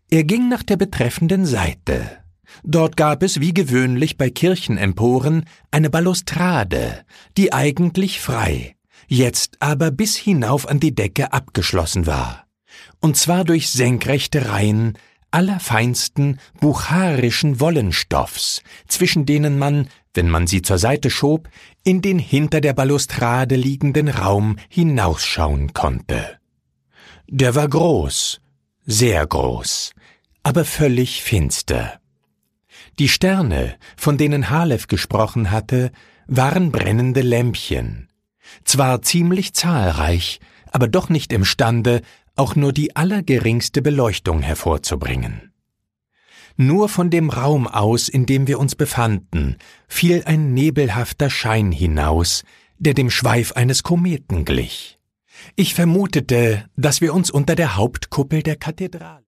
Er ging nach der betreffenden Seite. Dort gab es wie gewöhnlich bei Kirchenemporen eine Balustrade, die eigentlich frei, jetzt aber bis hinauf an die Decke abgeschlossen war, und zwar durch senkrechte Reihen allerfeinsten bucharischen Wollenstoffs, zwischen denen man, wenn man sie zur Seite schob, in den hinter der Balustrade liegenden Raum hinausschauen konnte. Der war groß, sehr groß, aber völlig finster. Die Sterne, von denen Halef gesprochen hatte, waren brennende Lämpchen, zwar ziemlich zahlreich, aber doch nicht imstande, auch nur die allergeringste Beleuchtung hervorzubringen. Nur von dem Raum aus, in dem wir uns befanden, fiel ein nebelhafter Schein hinaus, der dem Schweif eines Kometen glich. Ich vermutete, dass wir uns unter der Hauptkuppel der Kathedrale